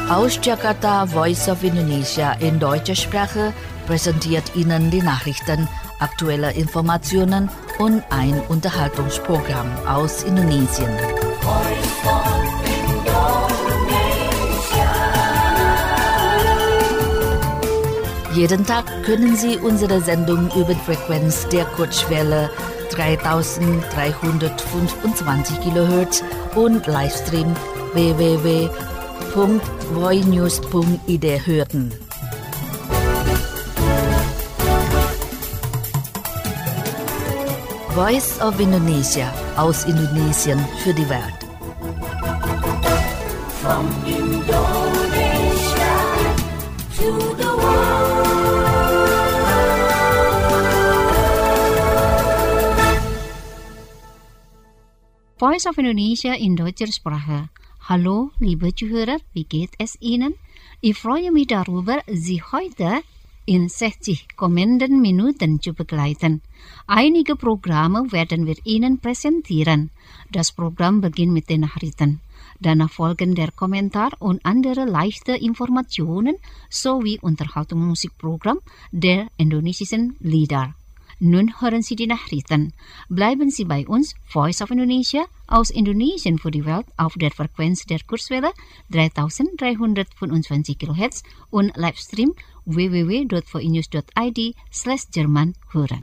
Aus Jakarta, Voice of Indonesia in deutscher Sprache präsentiert Ihnen die Nachrichten, aktuelle Informationen und ein Unterhaltungsprogramm aus Indonesien. Jeden Tag können Sie unsere Sendung über die Frequenz der Kurzwelle 3325 kHz und Livestream www.voinews.id hören. Voice of Indonesia aus Indonesien für die Welt. From Indonesia to the world. Voice of Indonesia in deutscher Sprache. Hallo, liebe Zuhörer, wie geht es Ihnen? Ich freue mich darüber, Sie heute in 60 kommenden Minuten zu begleiten. Einige Programme werden wir Ihnen präsentieren. Das Programm beginnt mit den Nachrichten. Danach folgen der Kommentar und andere leichte Informationen sowie Unterhaltungsmusikprogramm der indonesischen Lieder. Nun hören Sie die Nachrichten. Bleiben Sie bei uns, Voice of Indonesia aus Indonesien für die Welt auf der Frequenz der Kurzwelle 3325 kHz und Livestream www.voinews.id/Jerman hören.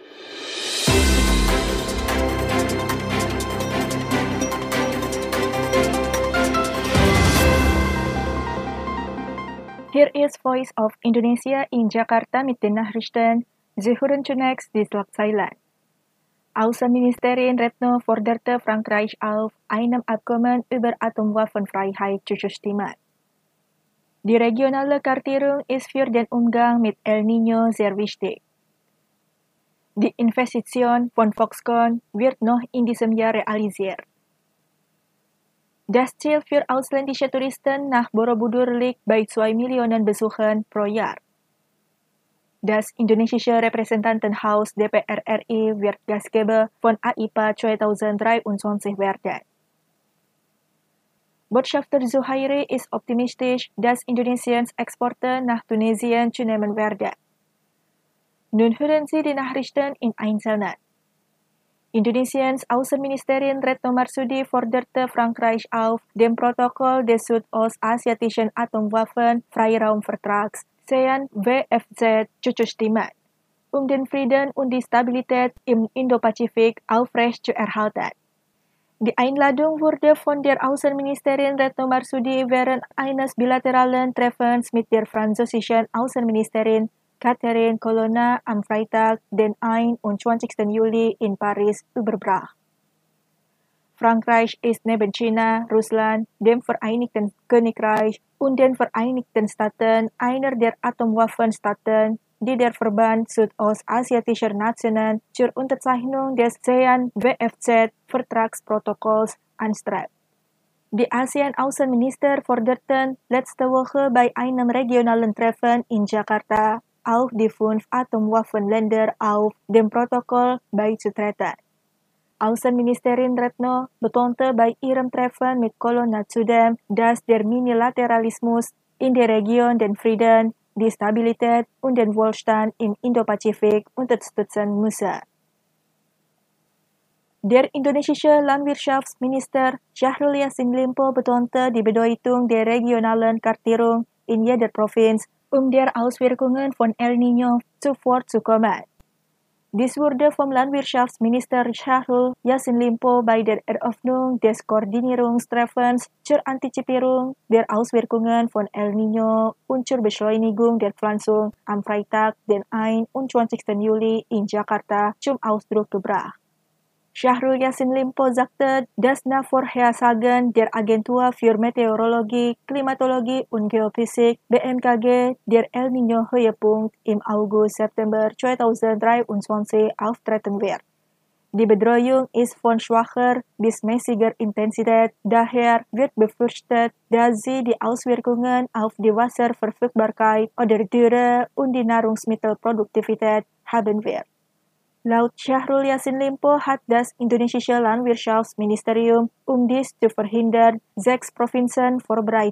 Here is Voice of Indonesia in Jakarta mit den Nachrichten. Sie hören zunächst die Schlagzeilen. Außenministerin Retno forderte Frankreich auf, einem Abkommen über Atomwaffenfreiheit zuzustimmen. Die regionale Kartierung ist für den Umgang mit El Niño sehr wichtig. Die Investition von Foxconn wird noch in diesem Jahr realisiert. Das Ziel für ausländische Touristen nach Borobudur liegt bei 2 Millionen Besuchern pro Jahr. Das indonesische Repräsentantenhaus DPR RI wird Gastgeber von AIPA 2023 werden. Botschafter Zuhairi ist optimistisch, dass Indonesiens Exporte nach Tunesien zunehmen werden. Nun hören Sie die Nachrichten im Einzelnen. Indonesiens Außenministerin Retno Marsudi forderte Frankreich auf, dem Protokoll des Südostasiatischen Atomwaffenfreiraumvertrags CEN-WFZ zuzustimmen, den Frieden und die Stabilität im Indopazifik aufrecht zu erhalten. Die Einladung wurde von der Außenministerin Retno Marsudi während eines bilateralen Treffens mit der französischen Außenministerin Catherine Colonna am Freitag, den 21. Juli in Paris überbracht. Frankreich ist neben China, Russland, dem Vereinigten Königreich und den Vereinigten Staaten einer der Atomwaffenstaaten, die der Verband Südostasiatischer Nationen zur Unterzeichnung des CEN-WFZ-Vertragsprotokolls anstrebt. Die ASEAN-Außenminister forderten letzte Woche bei einem regionalen Treffen in Jakarta auch die 5 Atomwaffenländer auf, dem Protokoll beizutreten. Außenministerin Retno betonte bei ihrem Treffen mit Colonna zudem, dass der Multilateralismus in der Region den Frieden, die Stabilität und den Wohlstand im Indopazifik unterstützen müsse. Der indonesische Landwirtschaftsminister Syahrul Yassin Limpo betonte die Bedeutung der regionalen Kartierung in jeder Provinz, der Auswirkungen von El Niño zuvorzukommen. Dies wurde vom Landwirtschaftsminister Syahrul Yassin Limpo bei der Eröffnung des Koordinierungstreffens zur Antizipierung der Auswirkungen von El Niño und zur Beschleunigung der Pflanzung am Freitag, den 21. Juli in Jakarta zum Ausdruck gebracht. Syahrul Yassin Limpo sagte, dass nach Vorhersagen der Agentur für Meteorologie, Klimatologie und Geophysik BMKG der El Niño-Höhepunkt im August-September 2023 auftreten wird. Die Bedrohung ist von schwacher bis mäßiger Intensität, daher wird befürchtet, dass sie die Auswirkungen auf die Wasserverfügbarkeit oder Dürre und die Nahrungsmittelproduktivität haben wird. Laut Syahrul Yassin Limpo hat das indonesische Landwirtschaftsministerium, dies zu verhindern, 6 Provinzen vorbereitet.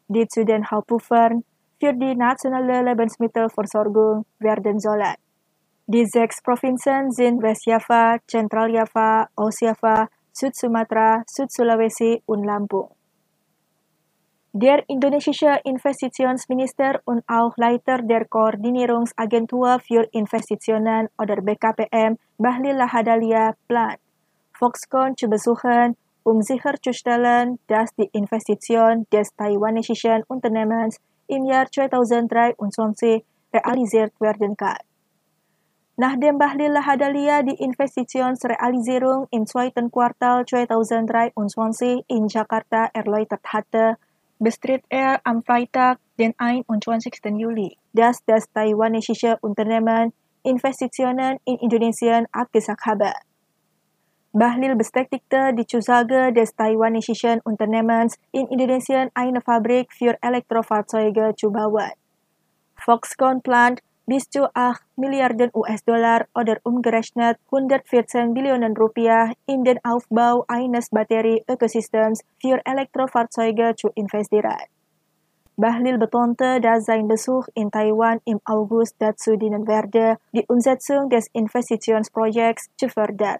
die zu den Hauptpuffern für die nationale Lebensmittelversorgung werden sollen. Die 6 Provinzen sind Westjava, Zentraljava, Ostjava, Süd-Sumatra, Süd-Sulawesi und Lampung. Der indonesische Investitionsminister und auch Leiter der Koordinierungsagentur für Investitionen oder BKPM, Bahlil Lahadalia, plant, Foxconn zu besuchen, sicherzustellen, dass die Investition des taiwanesischen Unternehmens im Jahr 2023 realisiert werden kann. Nachdem Bahlil Lahadalia die Investitionsrealisierung im zweiten Quartal 2023 in Jakarta erläutert hatte, bestritt am Freitag, den 21. Juli, dass das taiwanesische Unternehmen Investitionen in Indonesien abgesagt habe. Bahlil bestätigte die Zusage des taiwanesischen Unternehmens, in Indonesien eine Fabrik für Elektrofahrzeuge zu bauen. Foxconn plant, bis zu 8 Milliarden US-Dollar oder umgerechnet 114 Billionen Rupiah in den Aufbau eines Batterieökosystems für Elektrofahrzeuge zu investieren. Bahlil betonte, dass sein Besuch in Taiwan im August dazu dienen werde, die Umsetzung des Investitionsprojekts zu fördern.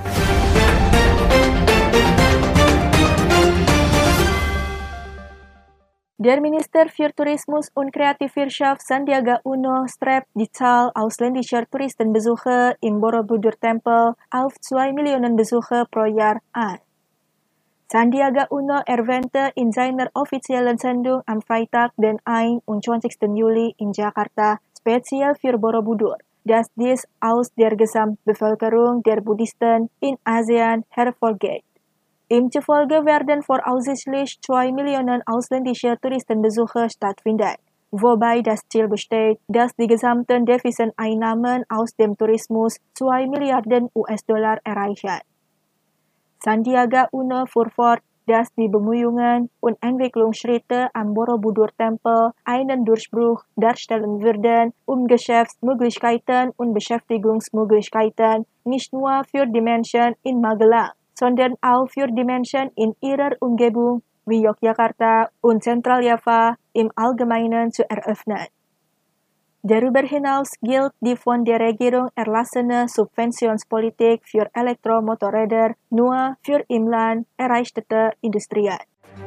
Der Minister für Tourismus und Kreativwirtschaft Sandiaga Uno strebt die Zahl ausländischer Touristenbesucher im Borobudur-Tempel auf 2 Millionen Besucher pro Jahr an. Sandiaga Uno erwähnte in seiner offiziellen Sendung am Freitag, den 21. Juli in Jakarta, speziell für Borobudur, dass dies aus der Gesamtbevölkerung der Buddhisten in ASEAN hervorgeht. Ihm zufolge werden voraussichtlich 2 Millionen ausländische Touristenbesucher stattfinden, wobei das Ziel besteht, dass die gesamten Deviseneinnahmen aus dem Tourismus 2 Milliarden US-Dollar erreichen. Sandiaga Uno fuhr fort, dass die Bemühungen und Entwicklungsschritte am Borobudur-Tempel einen Durchbruch darstellen würden, Geschäftsmöglichkeiten und Beschäftigungsmöglichkeiten nicht nur für die Menschen in Magelang, sondern auch für die Menschen in ihrer Umgebung wie Yogyakarta und Zentraljava im Allgemeinen zu eröffnen. Darüber hinaus gilt die von der Regierung erlassene Subventionspolitik für Elektromotorräder nur für im Land errichtete Industrien.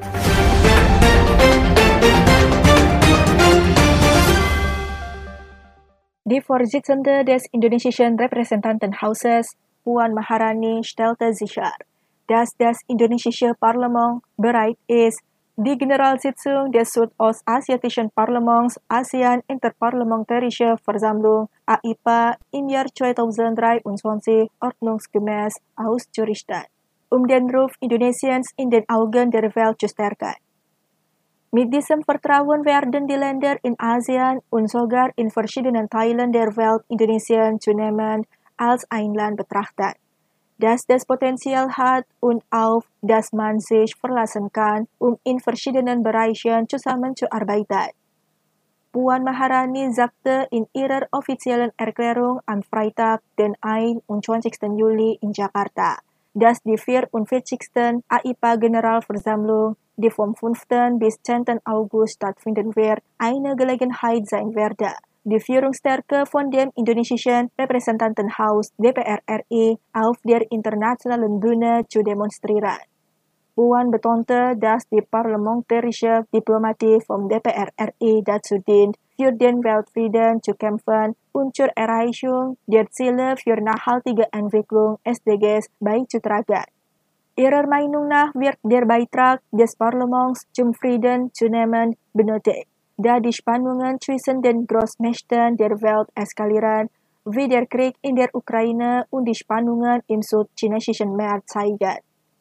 Die Vorsitzende des indonesischen Repräsentantenhauses, Puan Maharani, stellte sicher, dass das indonesische Parlament bereit ist, die Generalsitzung des Südostasiatischen Parlaments ASEAN Interparlamentarische Versammlung AIPA im Jahr 2023 ordnungsgemäß auszurichten, den Ruf Indonesiens in den Augen der Welt zu stärken. Mit diesem Vertrauen werden die Länder in ASEAN und sogar in verschiedenen Teilen der Welt Indonesien zunehmend als ein Land betrachtet, das das Potenzial hat und auf das man sich verlassen kann, in verschiedenen Bereichen zusammenzuarbeiten. Puan Maharani sagte in ihrer offiziellen Erklärung am Freitag, den 21. Juli in Jakarta, dass die 44. AIPA-Generalversammlung, die vom 5. bis 10. August stattfinden wird, eine Gelegenheit sein werde, die Führungsstärke von dem indonesischen Repräsentantenhaus DPR RI auf der internationalen Bühne zu demonstrieren. Puan betonte, dass die parlamentarische Diplomatie vom DPR RI dazu dient, für den Weltfrieden zu kämpfen und zur Erreichung der Ziele für nachhaltige Entwicklung SDGs beizutragen. Ihrer Meinung nach wird der Beitrag des Parlaments zum Frieden zunehmend benötigt, da die Spannungen zwischen den Großmächten der Welt eskalieren, wie der Krieg in der Ukraine und die Spannungen im südchinesischen Meer zeigen.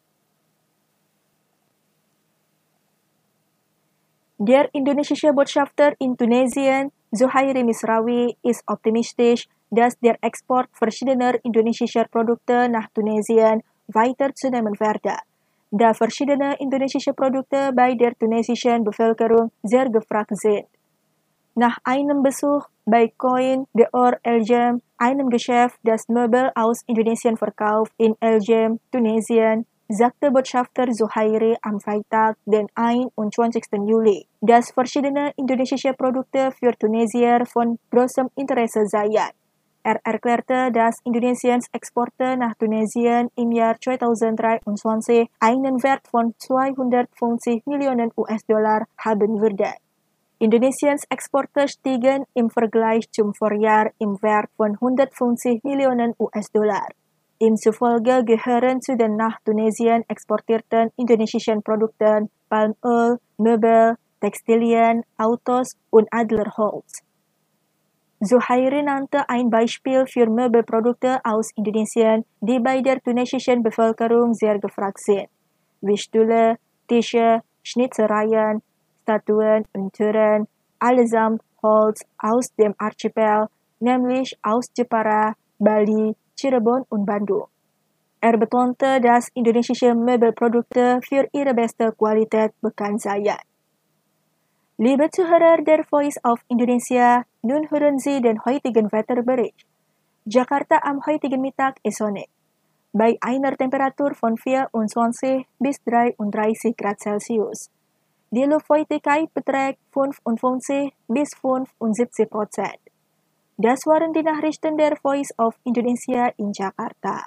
Der indonesische Botschafter in Tunesien, Zuhairi Misrawi, ist optimistisch, dass der Export verschiedener indonesischer Produkte nach Tunesien weiter zunehmen werde, da verschiedene indonesische Produkte bei der tunesischen Bevölkerung sehr gefragt sind. Nach einem Besuch bei Coin d'Or Elgem, einem Geschäft, das Möbel aus Indonesien verkauft, in Elgem, Tunesien, sagte Botschafter Zuhairi am Freitag, den 21. Juli, dass verschiedene indonesische Produkte für Tunesier von großem Interesse seien. Erklärte, dass Indonesiens Exporte nach Tunesien im Jahr 2023 einen Wert von 250 Millionen US-Dollar haben würde. Indonesiens Exporte stiegen im Vergleich zum Vorjahr im Wert von 150 Millionen US-Dollar. Demzufolge gehören zu den nach Tunesien exportierten indonesischen Produkten Palmöl, Möbel, Textilien, Autos und Adlerholz. Zuhairi nannte ein Beispiel für Möbelprodukte aus Indonesien, die bei der tunesischen Bevölkerung sehr gefragt sind, wie Stühle, Tische, Schnitzereien, Statuen und Türen, allesamt Holz aus dem Archipel, nämlich aus Jepara, Bali, Cirebon und Bandung. Betonte, dass indonesische Möbelprodukte für ihre beste Qualität bekannt seien. Liebe Zuhörer der Voice of Indonesia, nun hören Sie den heutigen Wetterbericht. Jakarta am heutigen Mittag ist sonnig. Bei einer Temperatur von 24 bis 33 Grad Celsius. Die Luftfeuchtigkeit beträgt 55 bis 75%. Das waren die Nachrichten der Voice of Indonesia in Jakarta.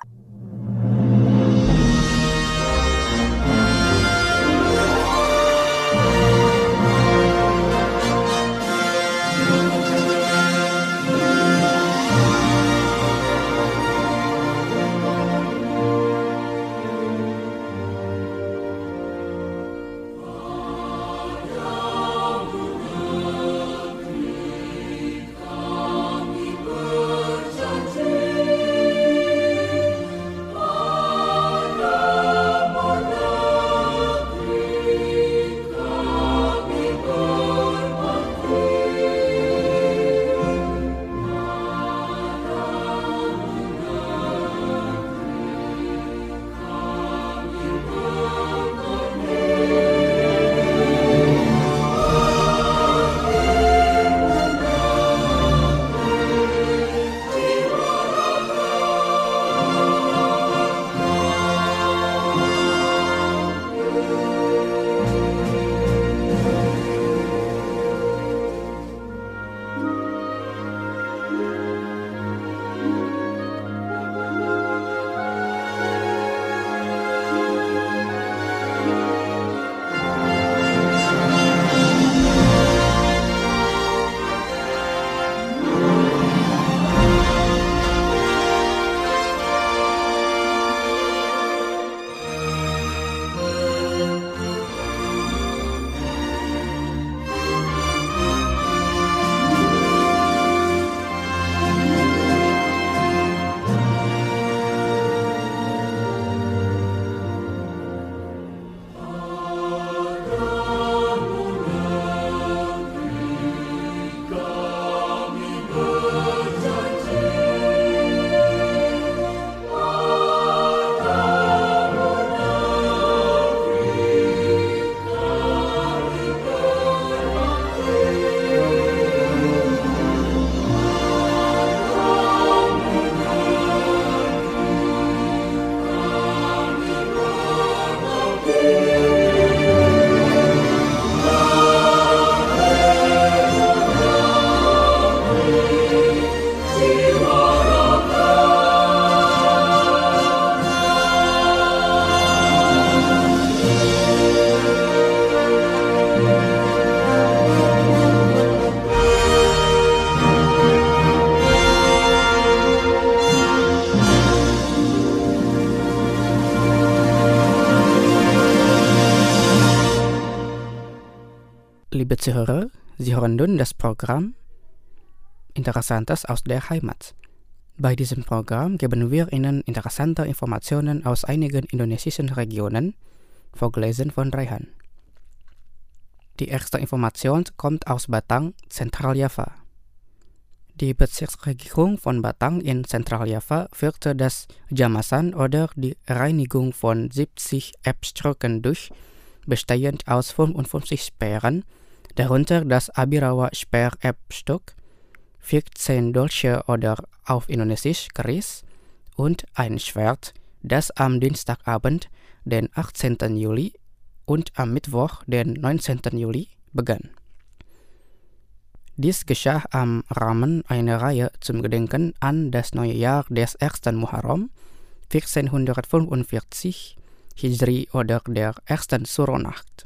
Liebe Zuhörer, Sie hören nun das Programm Interessantes aus der Heimat. Bei diesem Programm geben wir Ihnen interessante Informationen aus einigen indonesischen Regionen, vorgelesen von Rehan. Die erste Information kommt aus Batang, Zentraljava. Die Bezirksregierung von Batang in Zentraljava führte das Jamasan oder die Reinigung von 70 App-Stücken durch, bestehend aus 55 Sperren, darunter das Abirawa Sper-App-Stück, 14 Dolche oder auf Indonesisch Keris und ein Schwert, das am Dienstagabend den 18. Juli und am Mittwoch, den 19. Juli, begann. Dies geschah am Rahmen einer Reihe zum Gedenken an das neue Jahr des 1. Muharram 1445 Hijri oder der ersten Suro-Nacht.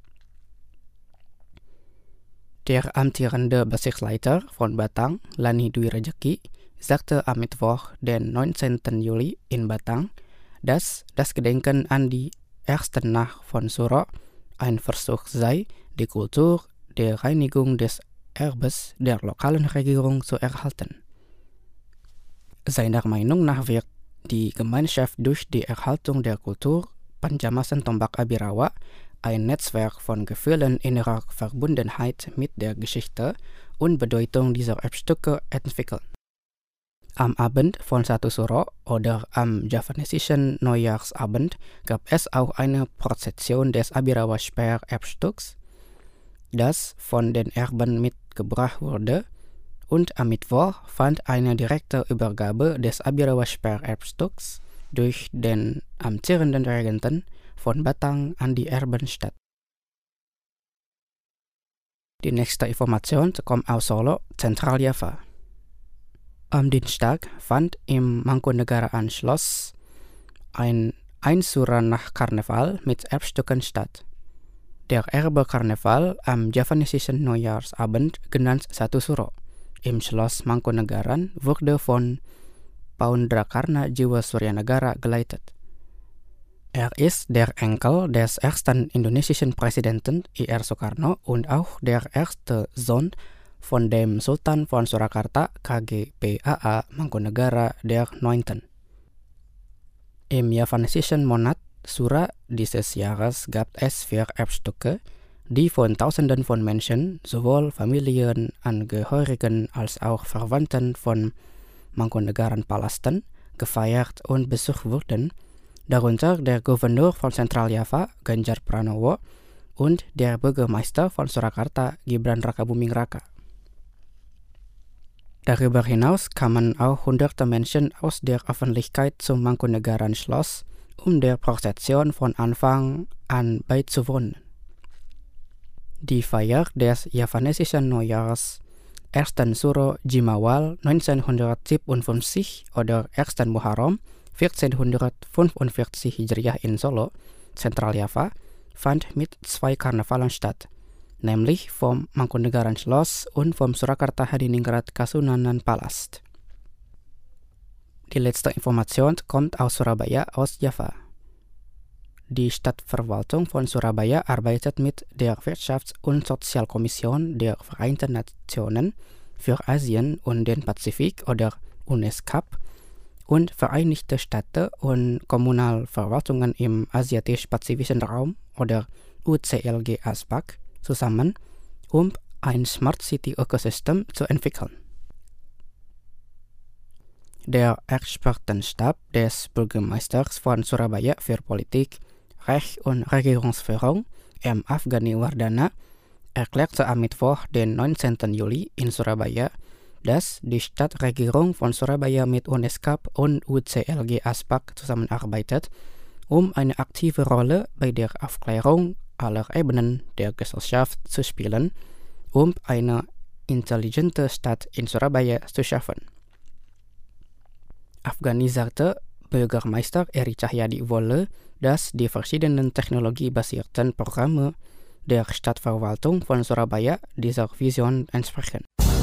Der amtierende Bezirksleiter von Batang, Lani Dwi Rejeki, sagte am Mittwoch, den 19. Juli in Batang, dass das Gedenken an die erste Nacht von Suro ein Versuch sei, die Kultur der Reinigung des Erbes der lokalen Regierung zu erhalten. Seiner Meinung nach wird die Gemeinschaft durch die Erhaltung der Kultur Panjamasan Tombak Abirawa ein Netzwerk von Gefühlen innerer Verbundenheit mit der Geschichte und Bedeutung dieser Erbstücke entwickeln. Am Abend von 1. Suro oder am javanesischen Neujahrsabend gab es auch eine Prozession des Abirawa Speer-Erbstücks, das von den Erben mitgebracht wurde, und am Mittwoch fand eine direkte Übergabe des Abirawa Speer-Erbstücks durch den amtierenden Regenten von Batang an die Erben statt. Die nächste Information kommt aus Solo, Zentraljava. Am Dienstag fand im Mangkunegaraan Schloss ein Einsuranach-Karneval mit Erbstücken statt. Der Erbe-Karneval am javanesischen Neujahrsabend, genannt 1. Suro, im Schloss Mangkunegaran wurde von Paundrakarna Jiwa Suryanegara geleitet. Er ist der Enkel des ersten indonesischen Präsidenten I.R. Soekarno und auch der erste Sohn von dem Sultan von Surakarta KGPAA Mangkunegara der 9. Im javanesischen Monat Sura dieses Jahres gab es 4 Erbstücke, die von Tausenden von Menschen, sowohl Familienangehörigen als auch Verwandten von Mangkunegaran-Palasten, gefeiert und besucht wurden, darunter der Gouverneur von Zentraljava, Ganjar Pranowo, und der Bürgermeister von Surakarta, Gibran Rakabuming Raka. Darüber hinaus kamen auch hunderte Menschen aus der Öffentlichkeit zum Mangkunegaran-Schloss, um der Prozession von Anfang an beizuwohnen. Die Feier des javanesischen Neujahrs 1. Suro Jimawal 1957 oder 1. Muharram 1445 Hijriah in Solo, Zentraljava, fand mit 2 Karnevalen statt, nämlich vom Mangkunegaran-Schloss und vom Surakarta Hadiningrat Kasunanan Palast. Die letzte Information kommt aus Surabaya aus Java. Die Stadtverwaltung von Surabaya arbeitet mit der Wirtschafts- und Sozialkommission der Vereinten Nationen für Asien und den Pazifik oder UNESCAP und Vereinigte Staaten und Kommunalverwaltungen im Asiatisch-Pazifischen Raum oder UCLG ASPAC zusammen, um ein Smart City Ökosystem zu entwickeln. Der Expertenstab des Bürgermeisters von Surabaya für Politik, Recht und Regierungsführung, M. Afghani Wardana, erklärte am Mittwoch, den 19. Juli in Surabaya, dass die Stadtregierung von Surabaya mit UNESCAP und UCLG ASPAC zusammenarbeitet, um eine aktive Rolle bei der Aufklärung aller Ebenen der Gesellschaft zu spielen, um eine intelligente Stadt in Surabaya zu schaffen. Afghani sagte, Bürgermeister Eri Cahyadi wolle, dass die verschiedenen technologiebasierten Programme der Stadtverwaltung von Surabaya dieser Vision entsprechen.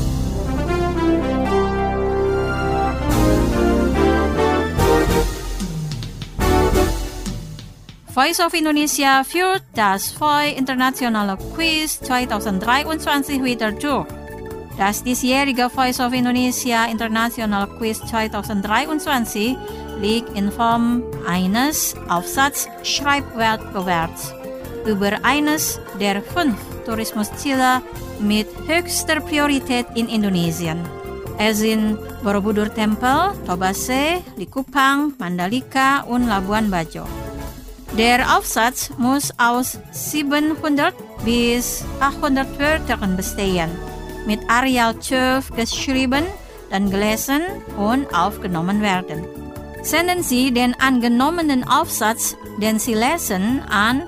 Voice of Indonesia führt das VOI Internationale Quiz 2023 wieder durch. Das diesjährige Voice of Indonesia International Quiz 2023 liegt in Form eines Aufsatz-Schreibwettbewerbs über eines der 5 Tourismusziele mit höchster Priorität in Indonesien. Es sind Borobudur Tempel, Tobase, Likupang, Mandalika und Labuan Bajo. Der Aufsatz muss aus 700 bis 800 Wörtern bestehen, mit Arial 12 geschrieben, dann gelesen und aufgenommen werden. Senden Sie den angenommenen Aufsatz, den Sie lesen, an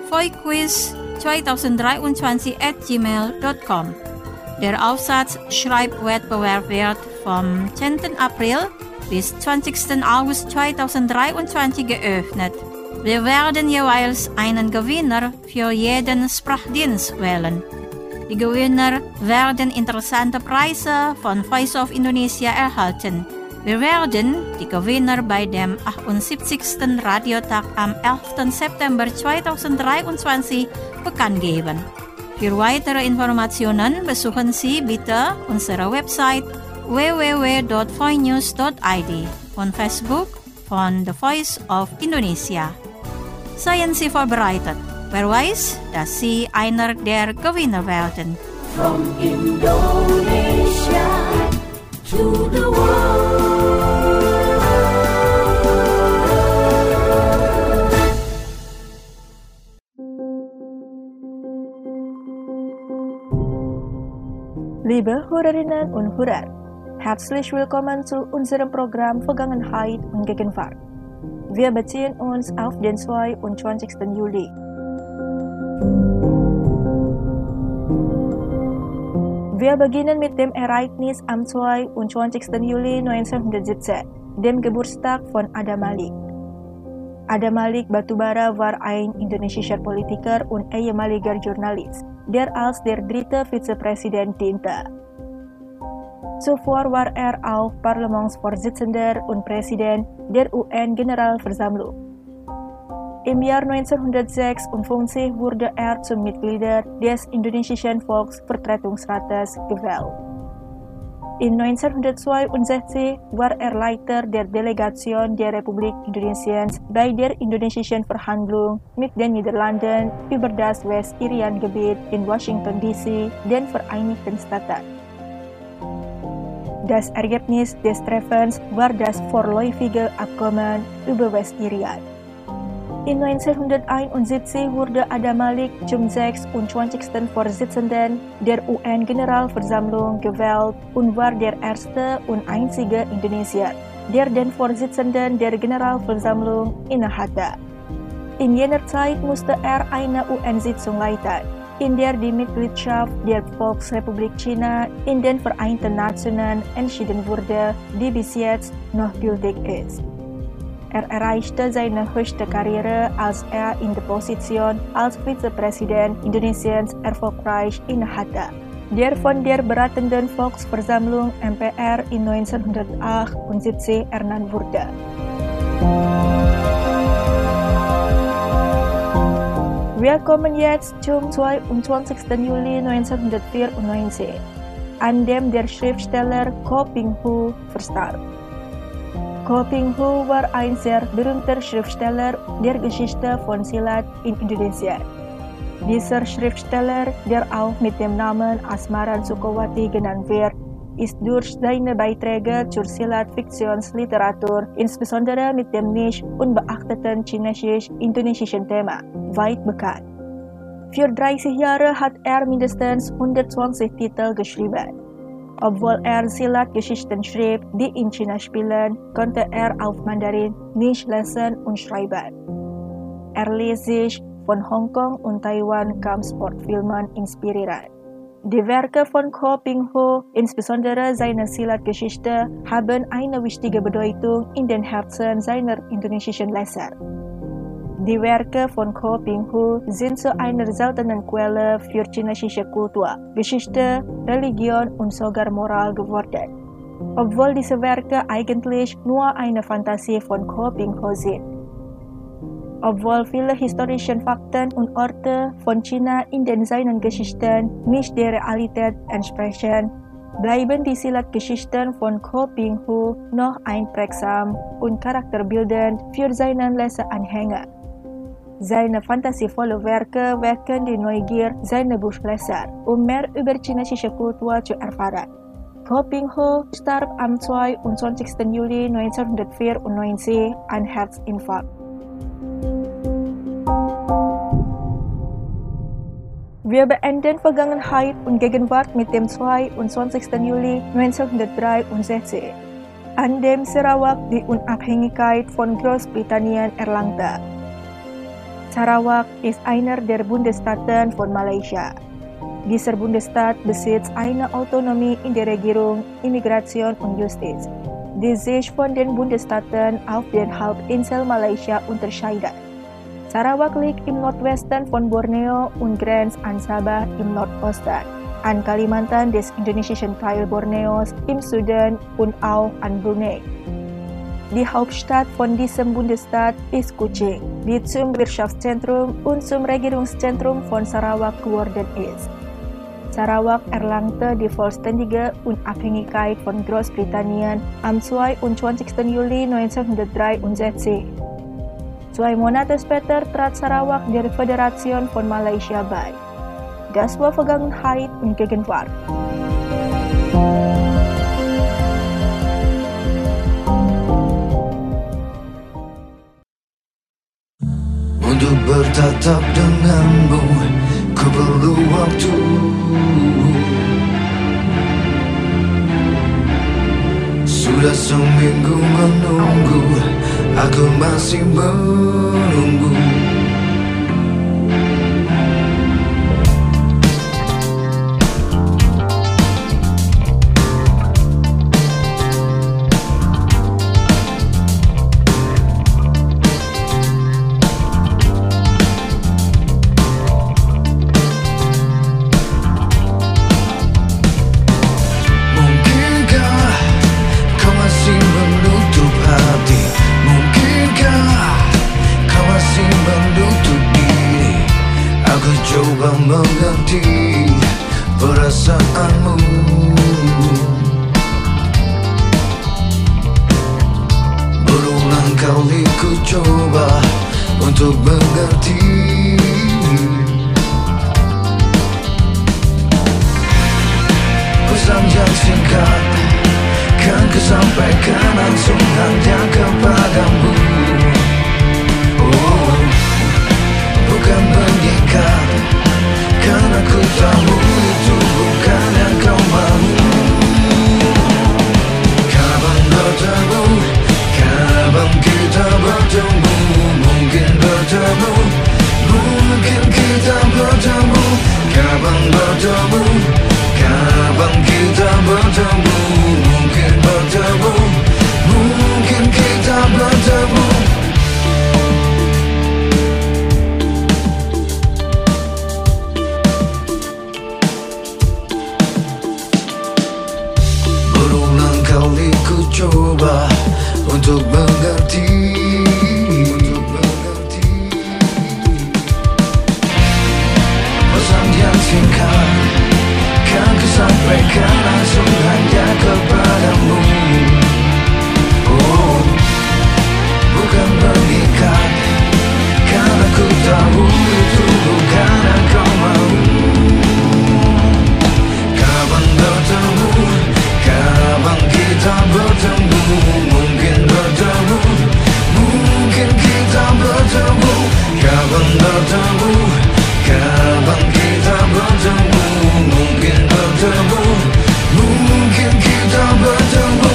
voiquiz2023@gmail.com. Der Aufsatz Schreibwettbewerb wird vom 10. April bis 20. August 2023 geöffnet. Wir werden jeweils einen Gewinner für jeden Sprachdienst wählen. Die Gewinner werden interessante Preise von Voice of Indonesia erhalten. Wir werden die Gewinner bei dem 78. Radiotag am 11. September 2023 bekannt geben. Für weitere Informationen besuchen Sie bitte unsere Website www.voinews.id und Facebook von The Voice of Indonesia. Seien Sie vorbereitet. Wer weiß, dass Sie einer der Gewinner werden. From Indonesia to the world. Liebe Hörerinnen und Hörer, herzlich willkommen zu unserem Programm Vergangenheit und Gegenwart. Wir beziehen uns auf den 22. Juli. Wir beginnen mit dem Ereignis am 22. Juli 1917, dem Geburtstag von Adam Malik. Adam Malik Batubara war ein indonesischer Politiker und ehemaliger Journalist, der als der dritte Vizepräsident diente. Zuvor war er auch Parlamentsvorsitzender und Präsident der UN-Generalversammlung. Im Jahr 1956 wurde er zum Mitglied des indonesischen Volksvertretungsrates gewählt. In 1962 war er Leiter der Delegation der Republik Indonesien bei der indonesischen Verhandlung mit den Niederlanden über das Westirian-Gebiet in Washington D.C., den Vereinigten Staaten. Das Ergebnis des Treffens war das vorläufige Abkommen über Westirian. In 1971 wurde Adam Malik zum 26. Vorsitzenden der UN-Generalversammlung gewählt und war der erste und einzige Indonesier, der den Vorsitzenden der Generalversammlung innehatte. In jener Zeit musste er eine UN-Sitzung leiten, in der die Mitgliedschaft der Volksrepublik China in den Vereinten Nationen entschieden wurde, die bis jetzt noch gültig ist. Er erreichte seine höchste Karriere, als er in der Position als Vizepräsident Indonesiens erfolgreich innehatte, der von der beratenden Volksversammlung MPR in 1978 ernannt wurde. Wir kommen jetzt zum 22. Juli 1994, an dem der Schriftsteller Ko Ping Hu verstarb. Ko Ping Hu war ein sehr berühmter Schriftsteller der Geschichte von Silat in Indonesia. Dieser Schriftsteller, der auch mit dem Namen Asmaran Sukowati genannt wird, ist durch seine Beiträge zur Silat-Fiktionsliteratur, insbesondere mit dem nicht unbeachteten chinesisch-indonesischen Thema, weit bekannt. Für 30 Jahre hat er mindestens 120 Titel geschrieben. Obwohl er Silat-Geschichten schrieb, die in China spielen, konnte er auf Mandarin nicht lesen und schreiben. Er ließ sich von Hongkong und Taiwan Kampfsportfilmen inspirieren. Die Werke von Ko Ping Hu, insbesondere seine Silat-Geschichte, haben eine wichtige Bedeutung in den Herzen seiner indonesischen Leser. Die Werke von Ko Ping Hu sind zu einer seltenen Quelle für chinesische Kultur, Geschichte, Religion und sogar Moral geworden. Obwohl diese Werke eigentlich nur eine Fantasie von Ko Ping Hu sind. Obwohl viele historische Fakten und Orte von China in seinen Geschichten nicht der Realität entsprechen, bleiben die Silat-Geschichten von Ko Ping Hu noch einprägsam und charakterbildend für seinen Leseranhänger. Seine fantasievolle Werke wecken die Neugier seiner Buchleser, um mehr über chinesische Kultur zu erfahren. Ko Ping Hu starb am 22. Juli 1994 an Herzinfarkt. Wir beenden Vergangenheit und Gegenwart mit dem 22. Juli 1963. an dem Sarawak die Unabhängigkeit von Großbritannien erlangte. Sarawak ist einer der Bundesstaaten von Malaysia. Dieser Bundesstaat besitzt eine Autonomie in der Regierung, Immigration und Justiz, die sich von den Bundesstaaten auf der Halbinsel Malaysia unterscheidet. Sarawak liegt im Nordwesten von Borneo und grenzt an Sabah im Nordosten, an Kalimantan des indonesischen Teil Borneos im Süden und auch an Brunei. Die Hauptstadt von diesem Bundesstaat ist Kuching, die zum Wirtschaftszentrum und zum Regierungszentrum von Sarawak geworden ist. Sarawak erlangte die vollständige Unabhängigkeit von Großbritannien am 22. Juli 1963. 2 Monate später trat Sarawak der Föderation von Malaysia bei. Das war Vergangenheit und Gegenwart. Untuk bertatap denganmu, ku perlu waktu. Sudah seminggu menunggu, aku masih menunggu. Coba mengerti perasaanmu. Berulang kali ku coba untuk mengerti. Pesan yang singkat kan ku sampaikan langsung hanya kepadamu. Oh, bukan mengikat, karena ku tahu itu bukan yang kau mau. Kapan bertemu, kapan kita bertemu. Mungkin bertemu, mungkin kita bertemu. Kapan bertemu, kapan kita bertemu. Mungkin bertemu, mungkin kita bertemu. Coba untuk mengerti, pesan yang singkat kan ku sampaikan langsung hanya kepadamu. Oh, bukan mengikat, karena ku tahu itu bukan yang kau mau. Kapan bertemu, kapan kita bertemu. Mungkin bertemu, mungkin kita bertemu. Kapan bertemu, kapan kita bertemu. Mungkin bertemu, mungkin kita bertemu.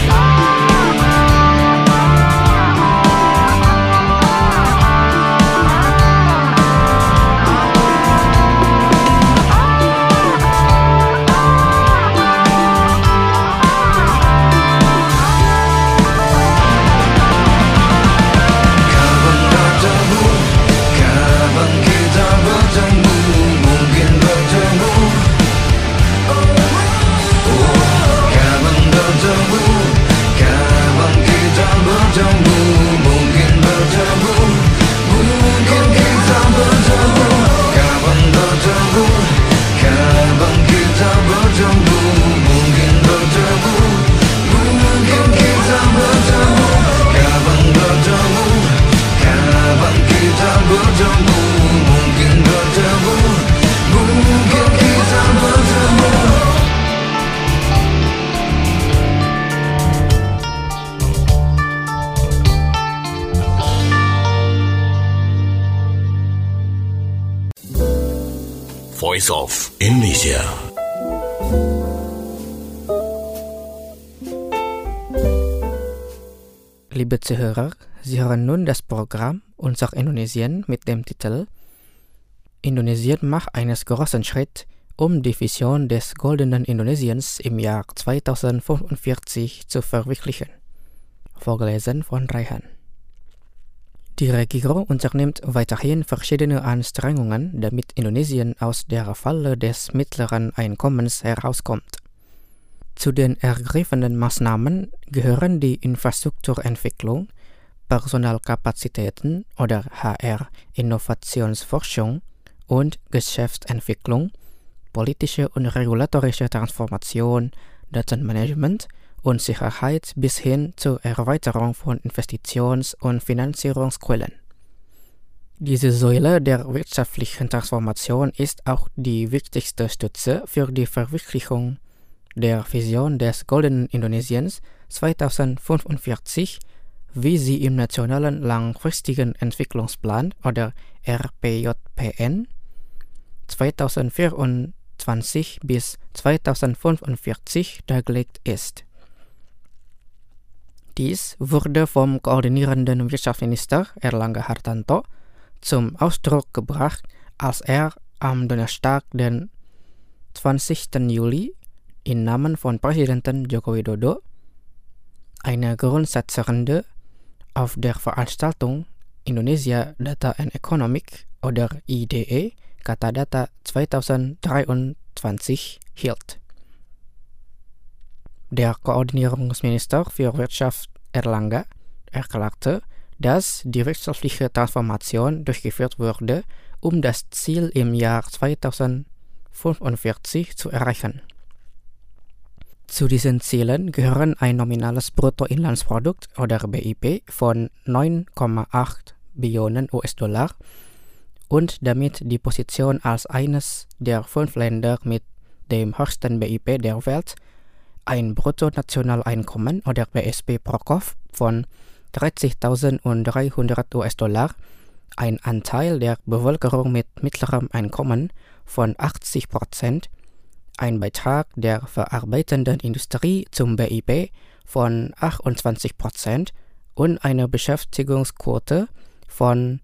Voice of Indonesia. Liebe Zuhörer, Sie hören nun das Programm Unser Indonesien mit dem Titel Indonesien macht einen großen Schritt, um die Vision des goldenen Indonesiens im Jahr 2045 zu verwirklichen. Vorgelesen von Raihan. Die Regierung unternimmt weiterhin verschiedene Anstrengungen, damit Indonesien aus der Falle des mittleren Einkommens herauskommt. Zu den ergriffenen Maßnahmen gehören die Infrastrukturentwicklung, Personalkapazitäten oder HR, Innovationsforschung und Geschäftsentwicklung, politische und regulatorische Transformation, Datenmanagement und Sicherheit bis hin zur Erweiterung von Investitions- und Finanzierungsquellen. Diese Säule der wirtschaftlichen Transformation ist auch die wichtigste Stütze für die Verwirklichung der Vision des goldenen Indonesiens 2045, wie sie im Nationalen Langfristigen Entwicklungsplan oder RPJPN 2024 bis 2045 dargelegt ist. Dies wurde vom koordinierenden Wirtschaftsminister Erlangga Hartanto zum Ausdruck gebracht, als er am Donnerstag, den 20. Juli, im Namen von Präsidenten Joko Widodo eine Grundsatzrunde auf der Veranstaltung Indonesia Data and Economic oder IDE Kata Data 2023 hielt. Der Koordinierungsminister für Wirtschaft Erlangga erklärte, dass die wirtschaftliche Transformation durchgeführt wurde, um das Ziel im Jahr 2045 zu erreichen. Zu diesen Zielen gehören ein nominales Bruttoinlandsprodukt oder BIP von 9,8 Billionen US-Dollar und damit die Position als eines der 5 Länder mit dem höchsten BIP der Welt, ein Bruttonationaleinkommen oder BSP pro Kopf von 30.300 US-Dollar, ein Anteil der Bevölkerung mit mittlerem Einkommen von 80%, ein Beitrag der verarbeitenden Industrie zum BIP von 28% und eine Beschäftigungsquote von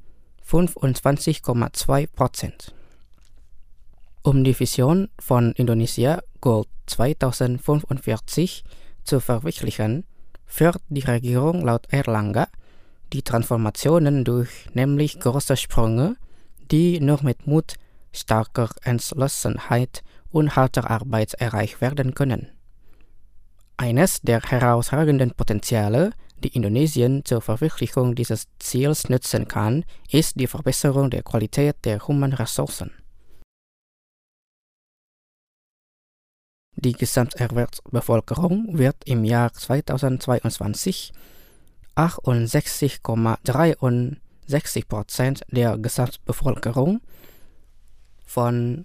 25,2%. Um die Vision von Indonesia Gold 2045 zu verwirklichen, führt die Regierung laut Erlangga die Transformationen durch, nämlich große Sprünge, die nur mit Mut, starker Entschlossenheit und harter Arbeit erreicht werden können. Eines der herausragenden Potenziale, die Indonesien zur Verwirklichung dieses Ziels nutzen kann, ist die Verbesserung der Qualität der humanen Ressourcen. Die Gesamterwerbsbevölkerung wird im Jahr 2022 68,63% der Gesamtbevölkerung von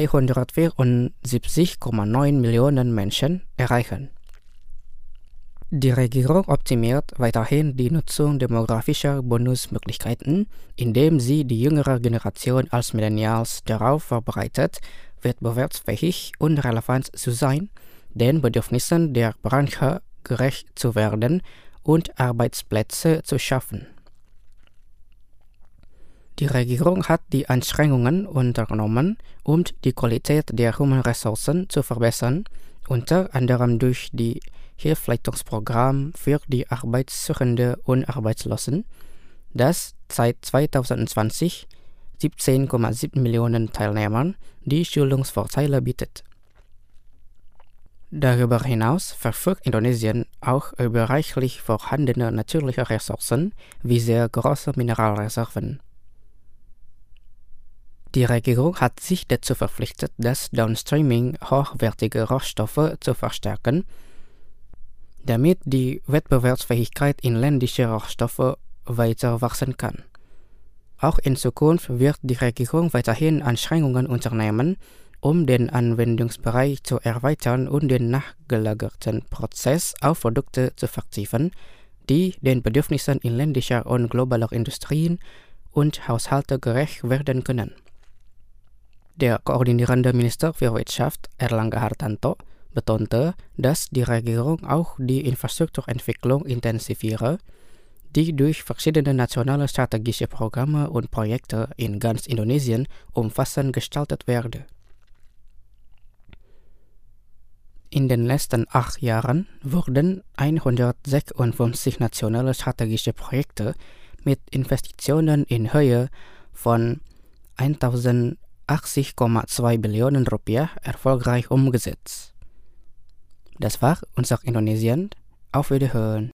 274,9 Millionen Menschen erreichen. Die Regierung optimiert weiterhin die Nutzung demografischer Bonusmöglichkeiten, indem sie die jüngere Generation als Millennials darauf vorbereitet, wettbewerbsfähig und relevant zu sein, den Bedürfnissen der Branche gerecht zu werden und Arbeitsplätze zu schaffen. Die Regierung hat die Anstrengungen unternommen, um die Qualität der Humanressourcen zu verbessern, unter anderem durch die Hilfsleistungsprogramm für die Arbeitssuchende und Arbeitslosen, das seit 2020 17,7 Millionen Teilnehmern die Schulungsvorteile bietet. Darüber hinaus verfügt Indonesien auch über reichlich vorhandene natürliche Ressourcen wie sehr große Mineralreserven. Die Regierung hat sich dazu verpflichtet, das Downstreaming hochwertiger Rohstoffe zu verstärken, damit die Wettbewerbsfähigkeit inländischer Rohstoffe weiter wachsen kann. Auch in Zukunft wird die Regierung weiterhin Anstrengungen unternehmen, um den Anwendungsbereich zu erweitern und den nachgelagerten Prozess auf Produkte zu vertiefen, die den Bedürfnissen inländischer und globaler Industrien und Haushalte gerecht werden können. Der koordinierende Minister für Wirtschaft Erlangga Hartanto betonte, dass die Regierung auch die Infrastrukturentwicklung intensiviere, die durch verschiedene nationale strategische Programme und Projekte in ganz Indonesien umfassend gestaltet werden. In den letzten 8 Jahren wurden 156 nationale strategische Projekte mit Investitionen in Höhe von 1.080,2 Billionen Rupiah erfolgreich umgesetzt. Das war unser Indonesien. Auf Wiederhören.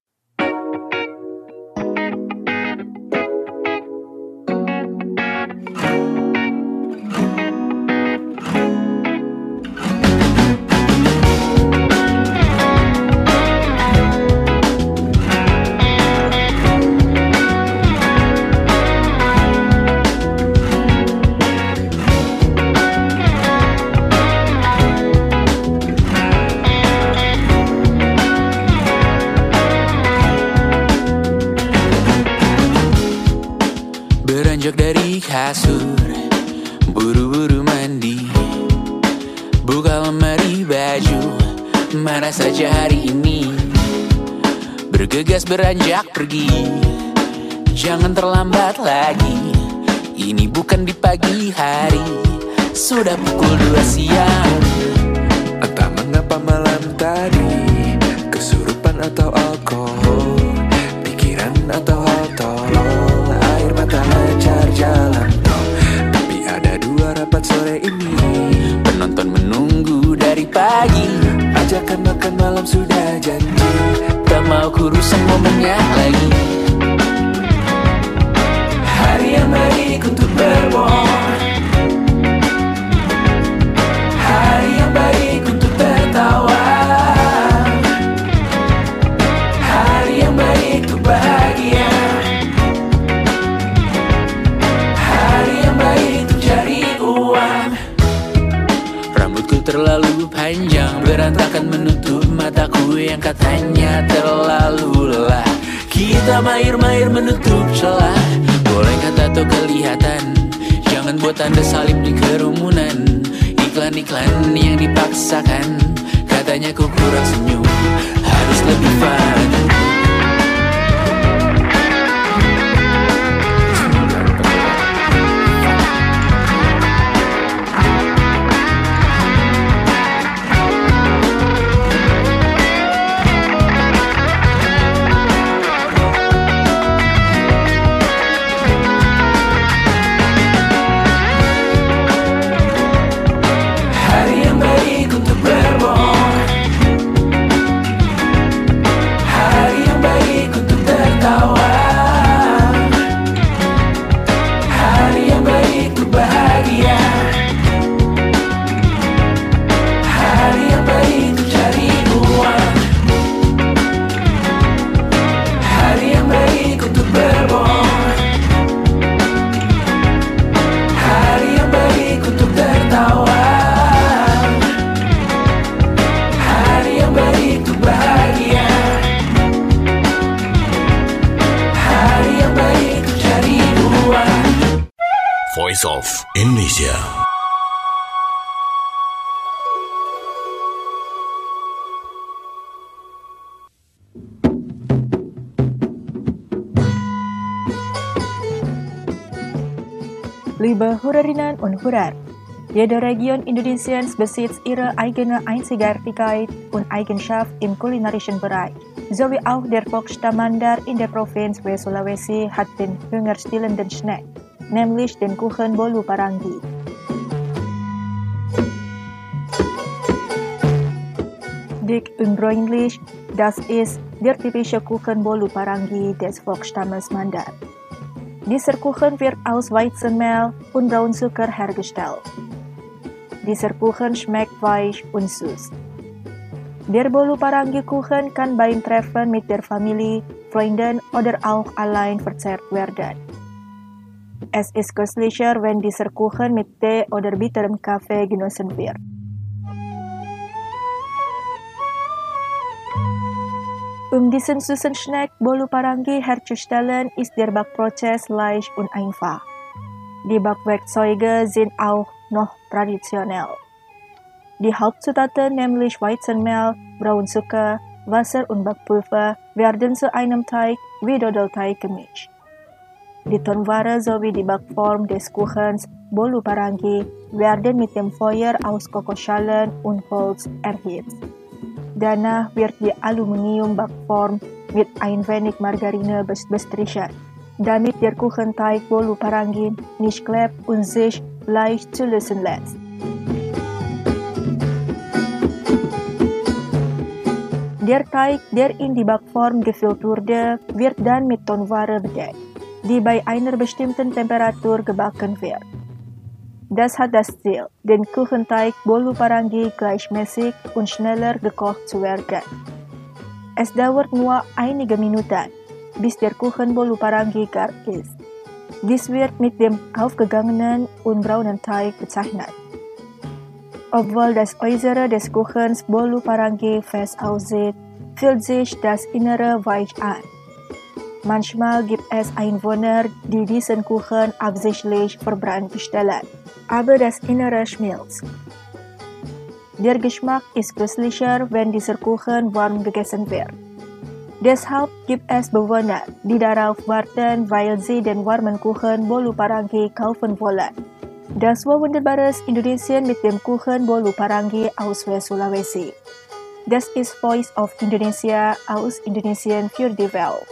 Dari kasur, buru-buru mandi, buka lemari baju, mana saja hari ini, bergegas beranjak pergi, jangan terlambat lagi, ini bukan di pagi hari, sudah pukul 2 siang. Entah mengapa malam tadi, kesurupan atau alkohol, pikiran atau hal tolol, air mata lancar jalan tol. Tapi ada 2 rapat sore ini, penonton menunggu dari pagi, ajakan makan malam sudah janji, tak mau kurusan momennya lagi. Hari yang baik untuk berbohong, hari yang baik untuk tertawa, hari yang baik untuk bahagia, hari yang baik untuk cari uang. Rambutku terlalu panjang, berantakan menutup mataku yang katanya terlalu lelah. Kita mahir-mahir menutup celah, bolehkah tato kelihatan? Jangan buat tanda salib di kerumunan. Iklan-iklan yang dipaksakan, katanya ku kurang senyum, harus lebih fun. Voice of Indonesia. Liebe Hörerinnen und Hörer, jede Region Indonesiens besitzt ihre eigene Einzigartigkeit und Eigenschaft im kulinarischen Bereich. Sowie auch der Volksstamm Mandar in der Provinz West Sulawesi hat den hungerstillenden Snack, nämlich den Kuchen Bolu Parangi. Dick unbräunlich, das ist der typische Kuchen Bolu Parangi des Volksstammes Mandar. Dieser Kuchen wird aus Weizenmehl und Braunzucker hergestellt. Dieser Kuchen schmeckt weich und süß. Der Bolu Parangi Kuchen kann beim Treffen mit der Familie, Freunden oder auch allein verzehrt werden. Es ist köstlicher, wenn dieser Kuchen mit Tee oder bitterem Kaffee genossen wird. Diesen süßen Snack Bolu Parangi herzustellen, ist der Backprozess leicht und einfach. Die Backwerkzeuge sind auch noch traditionell. Die Hauptzutaten, nämlich Weizenmehl, Braunzucker, Wasser und Backpulver, werden zu einem Teig wie Dodelteig gemischt. Die Tonware sowie die Backform des Kuchens Bolu Parangi werden mit dem Feuer aus Kokosschalen und Holz erhitzt. Danach wird die Aluminiumbackform mit ein wenig Margarine bestrichen, damit der Kuchenteig Bolu Parangi nicht klebt und sich leicht zu lösen lässt. Der Teig, der in die Backform gefüllt wurde, wird dann mit Tonware bedeckt, die bei einer bestimmten Temperatur gebacken wird. Das hat das Ziel, den Kuchenteig Bolu Parangi gleichmäßig und schneller gekocht zu werden. Es dauert nur einige Minuten, bis der Kuchen Bolu Parangi gar ist. Dies wird mit dem aufgegangenen und braunen Teig bezeichnet. Obwohl das Äußere des Kuchens Bolu Parangi fest aussieht, fühlt sich das Innere weich an. Manchmal gibt es Einwohner, die diesen Kuchen absichtlich verbrannt bestellen, aber das Innere schmilzt. Der Geschmack ist köstlicher, wenn dieser Kuchen warm gegessen wird. Deshalb gibt es Bewohner, die darauf warten, weil sie den warmen Kuchen Bolu Parangi kaufen wollen. Das war wunderbares Indonesien mit dem Kuchen Bolu Parangi aus West Sulawesi. Das ist Voice of Indonesia aus Indonesien für die Welt.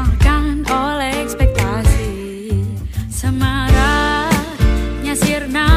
Semaraknya sirna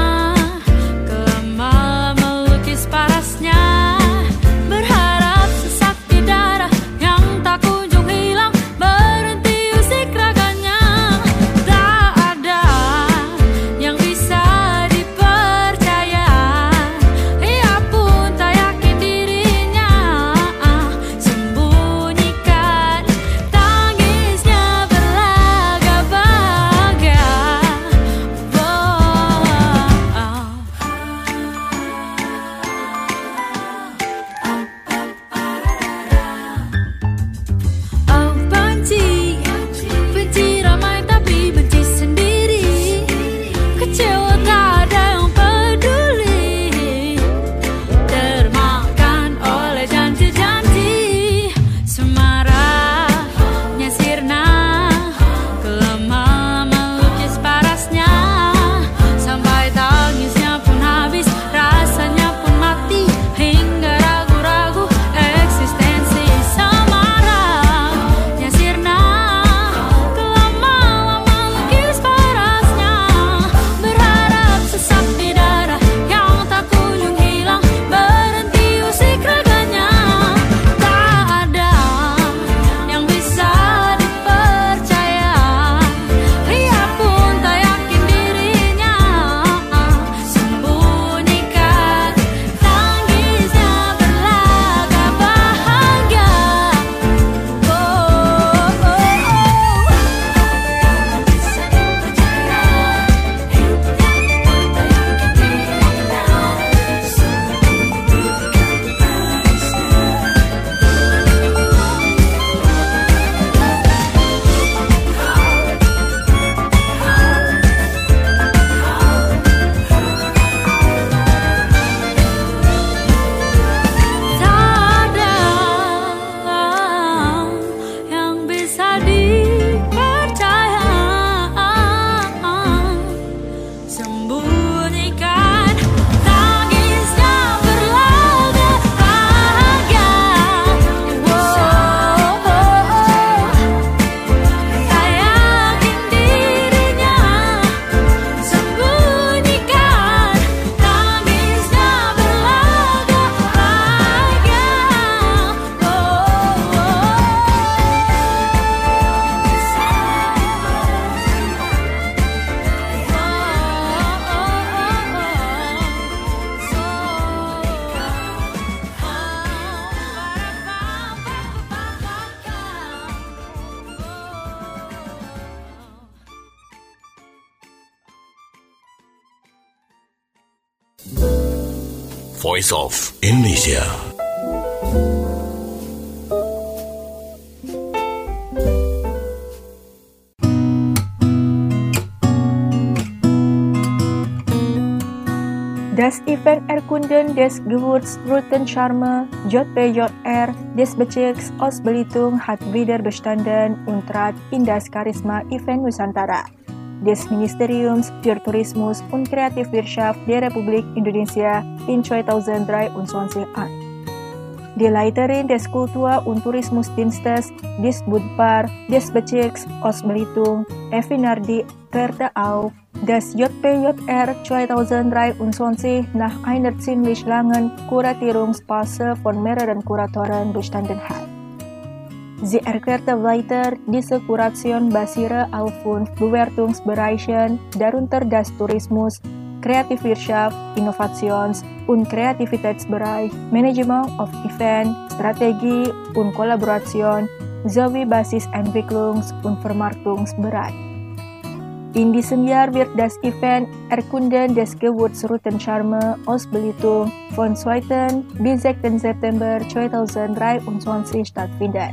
Voice of Indonesia. Das Event Erkunden des Geburtsroutencharme JPJR des Bezirks Ostbelitung hat wieder bestanden und trat in das Charisma Event Nusantara des Ministeriums für Tourismus und Kreativwirtschaft der Republik Indonesia in 2023 ein. Die Leiterin des Kultur- und Tourismusdienstes Disbudpar des Bezirks Ostbelitung, Evinardi, klärte auf, dass JPJR 2023 nach einer ziemlich langen Kuratierungsphase von mehreren Kuratoren bestanden hat. Sie erklärte weiter, diese Kuration basiere auf 5 Bewertungsbereichen, darunter das Tourismus, Kreativwirtschaft, Innovations- und Kreativitätsbereich, Management of Event, Strategie und Kollaboration sowie Basisentwicklungs- und Vermarktungsbereich. In diesem Jahr wird das Event Erkunden des Geburtsroutencharme Ostbelitung von 2. bis 6. September 2023 stattfinden.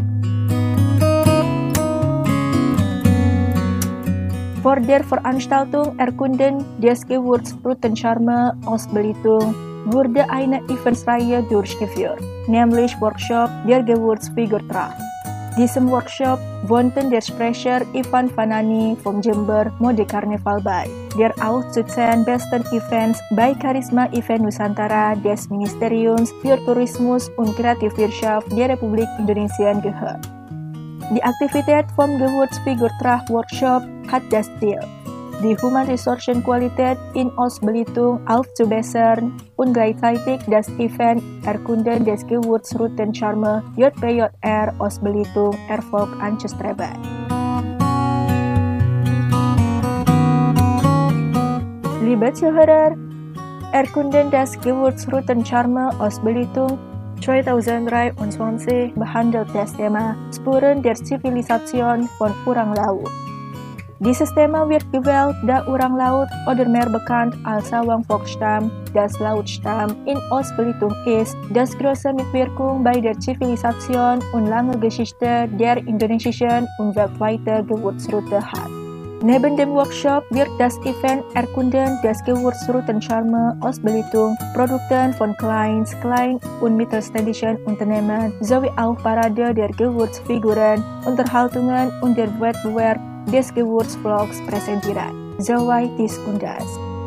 Vor der Veranstaltung Erkunden des Geburtsroutencharme Ostbelitung wurde eine Eventsreihe durchgeführt, nämlich Workshop der Geburtsfigurtracht. Diesem Workshop wohnten der Sprecher Ivan Fanani vom Jember Mode Karneval bei, der auch zu 10 besten Events bei Charisma Event Nusantara des Ministeriums für Tourismus und Kreativwirtschaft der Republik Indonesia gehört. Die Aktivität vom Geburtsfigurtracht-Workshop hat das Ziel, die Human-Ressourcen-Qualität in Ostbelitung aufzubessern und gleichzeitig das Event Erkunden des Geburtsroutencharme JPJR Ostbelitung Erfolg anzustreben. Liebe Zuhörer, Erkunden des Geburtsroutencharme Ostbelitung 2023 behandelt das Thema Spuren der Zivilisation von Orang Laut. Dieses Thema wird gewählt, da Orang Laut oder mehr bekannt als Sawang Volksstamm, das Lautstamm in Ostbelitung ist, das große Mitwirkung bei der Zivilisation und lange Geschichte der indonesischen und weltweiten Geburtsroute hat. Neben dem Workshop wird das Event Erkunden des Geburtsroutencharme Ostbelitung Produkten von klein- und mittelständischen Unternehmen sowie auch Parade der Geburtsfiguren, Unterhaltungen und der Wettbewerb des Geburtsvlogs präsentieren. Soweit dies und das.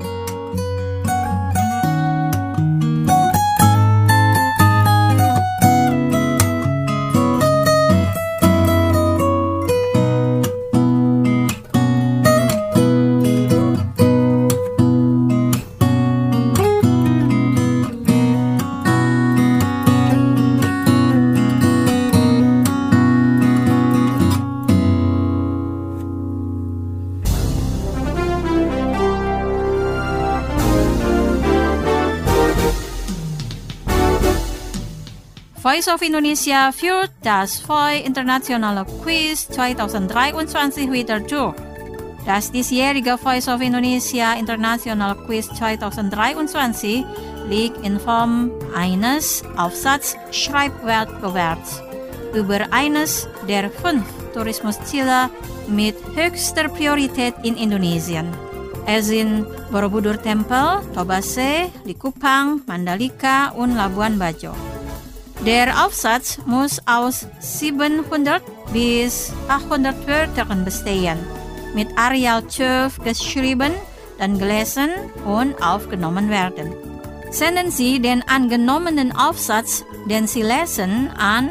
Voice of Indonesia führt das VOI Internationale Quiz 2023 wieder durch. Das diesjährige Voice of Indonesia Internationale Quiz 2023 liegt in Form eines Aufsatz-Schreibwettbewerbs über eines der 5 Tourismusziele mit höchster Priorität in Indonesien. Es sind Borobudur Tempel, Tobase, Likupang, Mandalika und Labuan Bajo. Der Aufsatz muss aus 700 bis 800 Wörtern bestehen, mit Areal 12 geschrieben, dann gelesen und aufgenommen werden. Senden Sie den angenommenen Aufsatz, den Sie lesen, an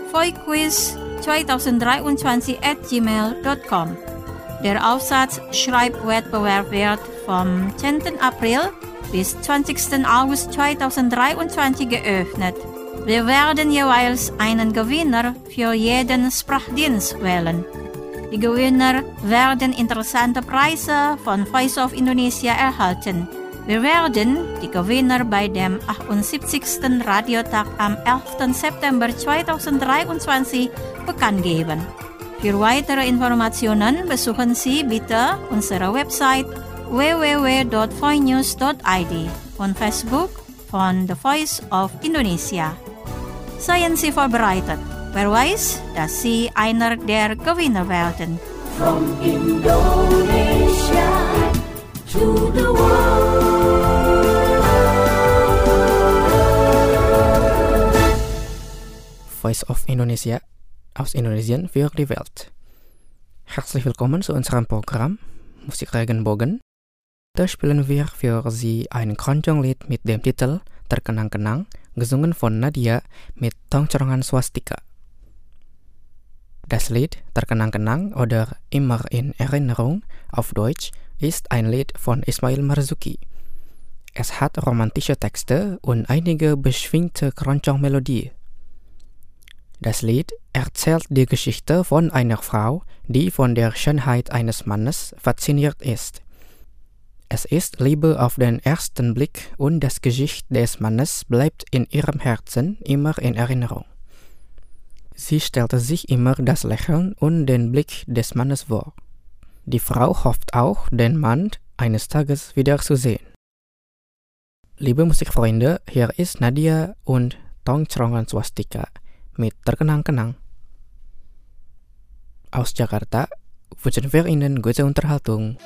voiquiz2023@gmail.com. Der Aufsatz-Schreibwettbewerb wird vom 10. April bis 20. August 2023 geöffnet. Wir werden jeweils einen Gewinner für jeden Sprachdienst wählen. Die Gewinner werden interessante Preise von Voice of Indonesia erhalten. Wir werden die Gewinner bei dem 78. Radiotag am 11. September 2023 bekannt geben. Für weitere Informationen besuchen Sie bitte unsere Website www.voinews.id. on Facebook van The Voice of Indonesia. Seien Sie vorbereitet. Wer weiß, dass Sie einer der Gewinner werden. From Indonesia to the world. Voice of Indonesia aus Indonesien für die Welt. Herzlich willkommen zu unserem Programm Musikregenbogen. Da spielen wir für Sie ein Keroncong-Lied mit dem Titel Terkenang-Kenang, gesungen von Nadia mit Tongcerongan Swastika. Das Lied Terkenang-Kenang oder Immer in Erinnerung auf Deutsch ist ein Lied von Ismail Marzuki. Es hat romantische Texte und einige beschwingte Keroncong-Melodie. Das Lied erzählt die Geschichte von einer Frau, die von der Schönheit eines Mannes fasziniert ist. Es ist Liebe auf den ersten Blick und das Gesicht des Mannes bleibt in ihrem Herzen immer in Erinnerung. Sie stellte sich immer das Lächeln und den Blick des Mannes vor. Die Frau hofft auch, den Mann eines Tages wiederzusehen. Liebe Musikfreunde, hier ist Nadia und Tongcerongan Swastika mit Terkenang-Kenang. Aus Jakarta wünschen wir Ihnen gute Unterhaltung.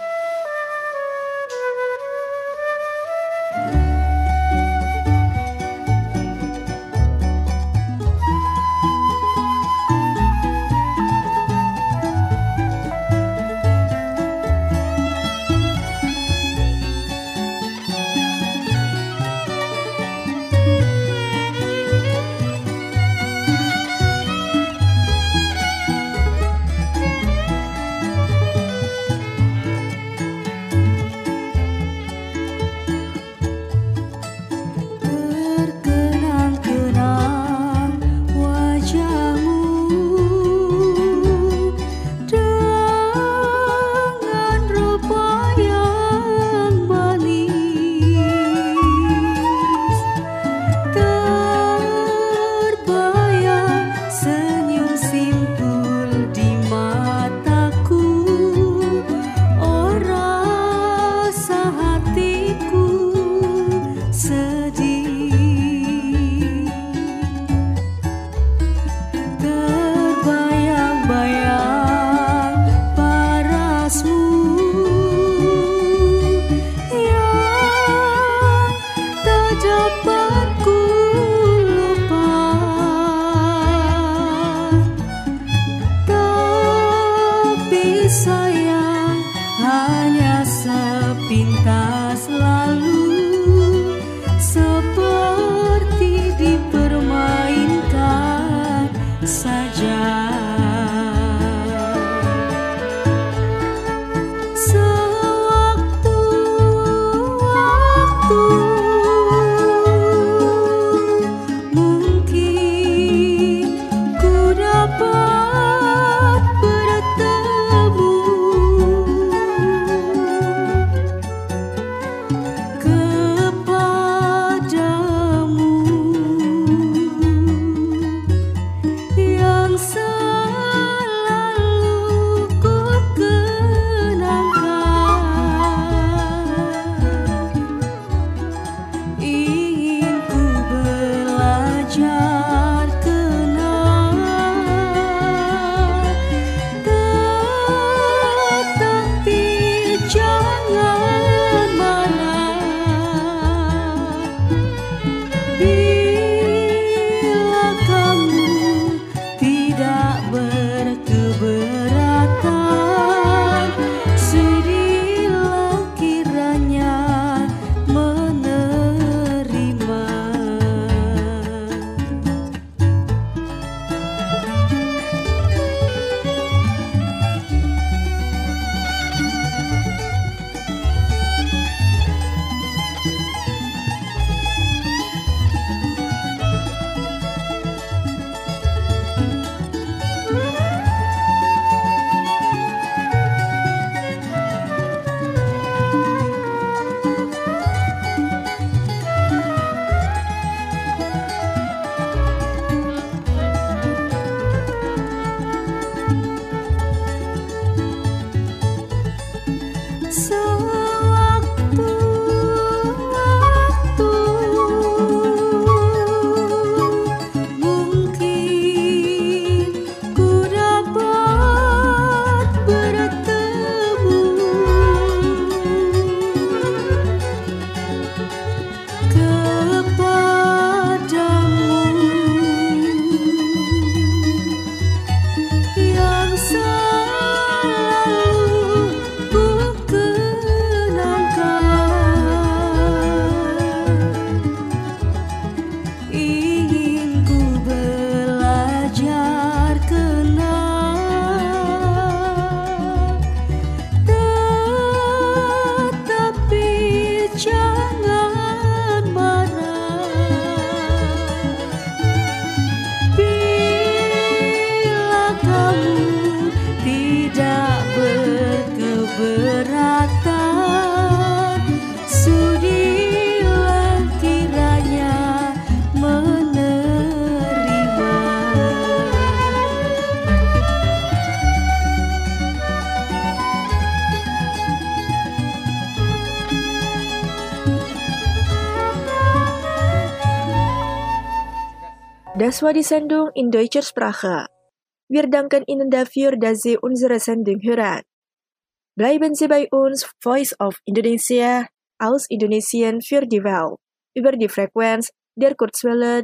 Das war die Sendung in deutscher Sprache. Wir danken Ihnen dafür, dass Sie unsere Sendung hören. Bleiben Sie bei uns, Voice of Indonesia, aus Indonesien für die Welt, über die Frequenz der Kurzwelle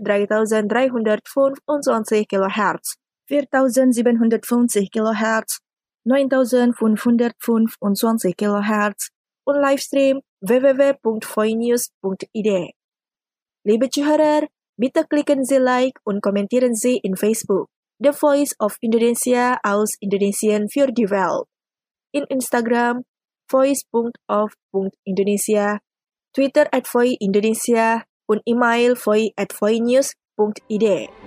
3325 kHz, 4750 kHz, 9525 kHz und Livestream www.voinews.id. Liebe Zuhörer, bitte klicken Sie Like und kommentieren Sie in Facebook The Voice of Indonesia aus Indonesien für die Welt. In Instagram voice.of.indonesia, Twitter @voiindonesia und E-Mail voi@voinews.id.